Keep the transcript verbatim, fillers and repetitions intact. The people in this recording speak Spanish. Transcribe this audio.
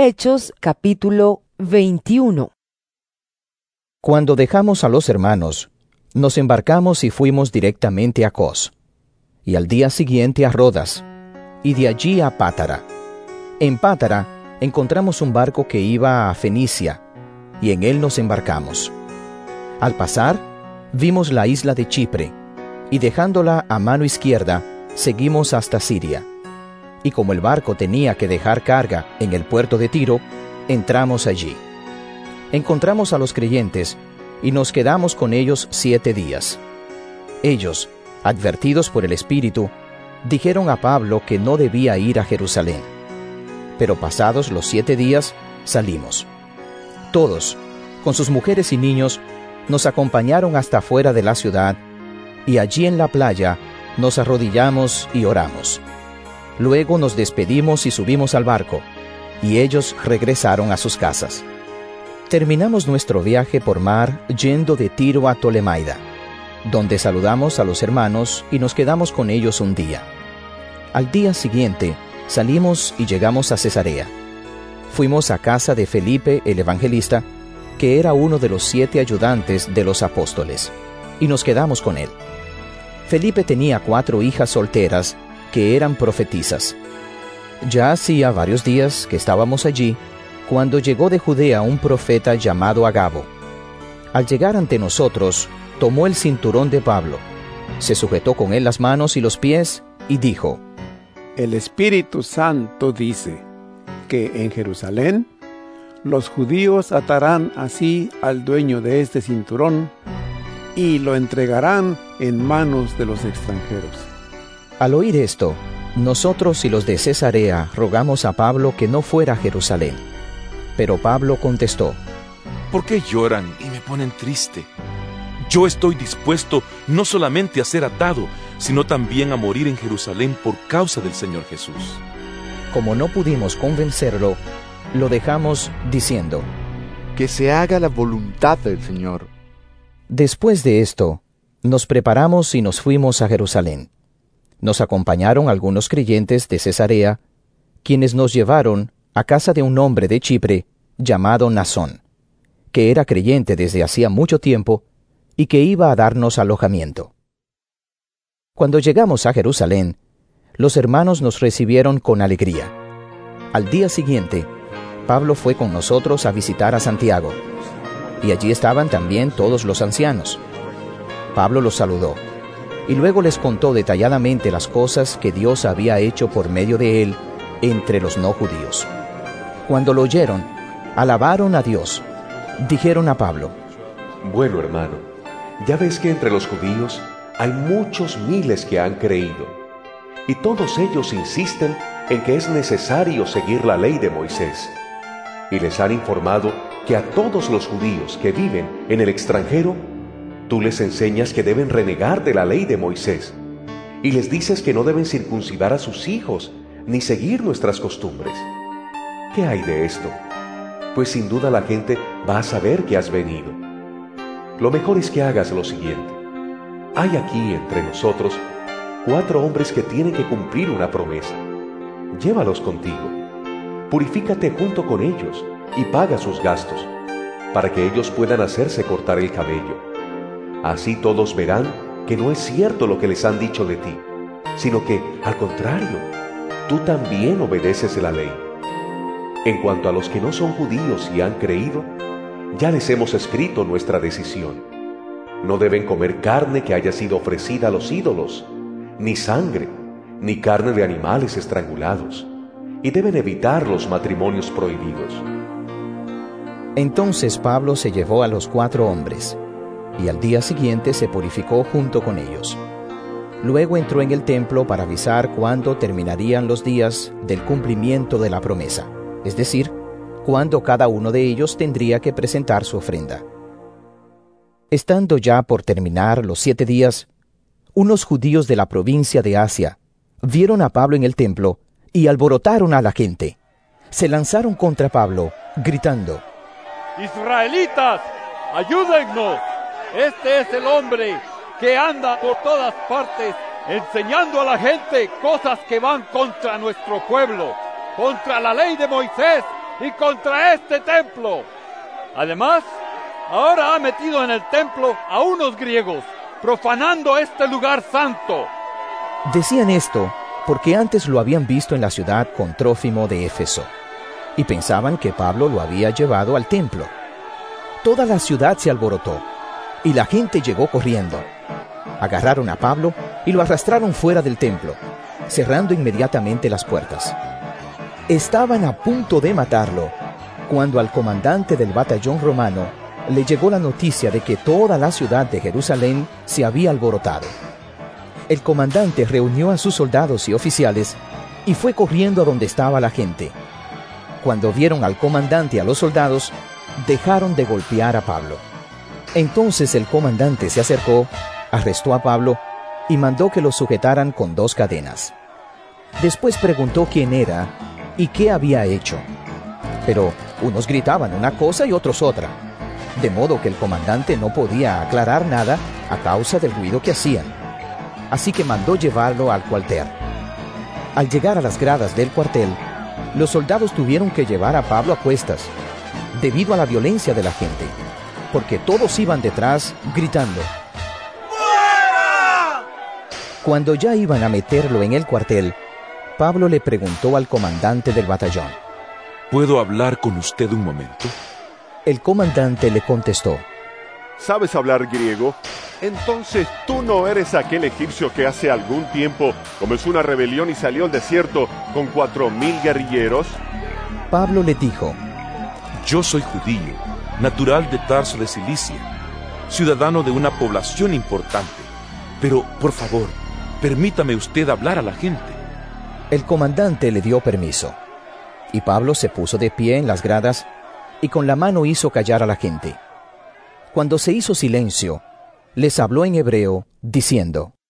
Hechos capítulo veintiuno. Cuando dejamos a los hermanos, nos embarcamos y fuimos directamente a Cos, y al día siguiente a Rodas, y de allí a Pátara. En Pátara encontramos un barco que iba a Fenicia, y en él nos embarcamos. Al pasar, vimos la isla de Chipre, y dejándola a mano izquierda, seguimos hasta Siria. Y como el barco tenía que dejar carga en el puerto de Tiro, entramos allí. Encontramos a los creyentes y nos quedamos con ellos siete días. Ellos, advertidos por el Espíritu, dijeron a Pablo que no debía ir a Jerusalén. Pero pasados los siete días, salimos. Todos, con sus mujeres y niños, nos acompañaron hasta fuera de la ciudad, y allí en la playa nos arrodillamos y oramos. Luego nos despedimos y subimos al barco, y ellos regresaron a sus casas. Terminamos nuestro viaje por mar yendo de Tiro a Tolemaida, donde saludamos a los hermanos y nos quedamos con ellos un día. Al día siguiente salimos y llegamos a Cesarea. Fuimos a casa de Felipe el evangelista, que era uno de los siete ayudantes de los apóstoles, y nos quedamos con él. Felipe tenía cuatro hijas solteras que eran profetisas. Ya hacía varios días que estábamos allí, cuando llegó de Judea un profeta llamado Agabo. Al llegar ante nosotros, tomó el cinturón de Pablo, se sujetó con él las manos y los pies, y dijo: El Espíritu Santo dice que en Jerusalén los judíos atarán así al dueño de este cinturón y lo entregarán en manos de los extranjeros. Al oír esto, nosotros y los de Cesarea rogamos a Pablo que no fuera a Jerusalén. Pero Pablo contestó: ¿Por qué lloran y me ponen triste? Yo estoy dispuesto no solamente a ser atado, sino también a morir en Jerusalén por causa del Señor Jesús. Como no pudimos convencerlo, lo dejamos diciendo: Que se haga la voluntad del Señor. Después de esto, nos preparamos y nos fuimos a Jerusalén. Nos acompañaron algunos creyentes de Cesarea, quienes nos llevaron a casa de un hombre de Chipre llamado Nasón, que era creyente desde hacía mucho tiempo y que iba a darnos alojamiento. Cuando llegamos a Jerusalén, los hermanos nos recibieron con alegría. Al día siguiente, Pablo fue con nosotros a visitar a Santiago, y allí estaban también todos los ancianos. Pablo los saludó, y luego les contó detalladamente las cosas que Dios había hecho por medio de él entre los no judíos. Cuando lo oyeron, alabaron a Dios. Dijeron a Pablo: Bueno, hermano, ya ves que entre los judíos hay muchos miles que han creído, y todos ellos insisten en que es necesario seguir la ley de Moisés. Y les han informado que a todos los judíos que viven en el extranjero, tú les enseñas que deben renegar de la ley de Moisés, y les dices que no deben circuncidar a sus hijos, ni seguir nuestras costumbres. ¿Qué hay de esto? Pues sin duda la gente va a saber que has venido. Lo mejor es que hagas lo siguiente. Hay aquí entre nosotros cuatro hombres que tienen que cumplir una promesa. Llévalos contigo. Purifícate junto con ellos y paga sus gastos, para que ellos puedan hacerse cortar el cabello. Así todos verán que no es cierto lo que les han dicho de ti, sino que, al contrario, tú también obedeces la ley. En cuanto a los que no son judíos y han creído, ya les hemos escrito nuestra decisión. No deben comer carne que haya sido ofrecida a los ídolos, ni sangre, ni carne de animales estrangulados, y deben evitar los matrimonios prohibidos. Entonces Pablo se llevó a los cuatro hombres, y al día siguiente se purificó junto con ellos. Luego entró en el templo para avisar cuándo terminarían los días del cumplimiento de la promesa, es decir, cuándo cada uno de ellos tendría que presentar su ofrenda. Estando ya por terminar los siete días, unos judíos de la provincia de Asia vieron a Pablo en el templo y alborotaron a la gente. Se lanzaron contra Pablo, gritando: ¡Israelitas, ayúdennos! Este es el hombre que anda por todas partes enseñando a la gente cosas que van contra nuestro pueblo, contra la ley de Moisés y contra este templo. Además, ahora ha metido en el templo a unos griegos, profanando este lugar santo. Decían esto porque antes lo habían visto en la ciudad con Trófimo de Éfeso, y pensaban que Pablo lo había llevado al templo. Toda la ciudad se alborotó, y la gente llegó corriendo. Agarraron a Pablo y lo arrastraron fuera del templo, cerrando inmediatamente las puertas. Estaban a punto de matarlo, cuando al comandante del batallón romano le llegó la noticia de que toda la ciudad de Jerusalén se había alborotado. El comandante reunió a sus soldados y oficiales y fue corriendo a donde estaba la gente. Cuando vieron al comandante y a los soldados, dejaron de golpear a Pablo. Entonces el comandante se acercó, arrestó a Pablo y mandó que lo sujetaran con dos cadenas. Después preguntó quién era y qué había hecho. Pero unos gritaban una cosa y otros otra, de modo que el comandante no podía aclarar nada a causa del ruido que hacían. Así que mandó llevarlo al cuartel. Al llegar a las gradas del cuartel, los soldados tuvieron que llevar a Pablo a cuestas, debido a la violencia de la gente, porque todos iban detrás gritando: ¡Fuera! Cuando ya iban a meterlo en el cuartel, Pablo le preguntó al comandante del batallón: ¿Puedo hablar con usted un momento? El comandante le contestó: ¿Sabes hablar griego? Entonces tú no eres aquel egipcio que hace algún tiempo comenzó una rebelión y salió al desierto con cuatro mil guerrilleros. Pablo le dijo: Yo soy judío, natural de Tarso de Cilicia, ciudadano de una población importante. Pero, por favor, permítame usted hablar a la gente. El comandante le dio permiso, y Pablo se puso de pie en las gradas y con la mano hizo callar a la gente. Cuando se hizo silencio, les habló en hebreo, diciendo: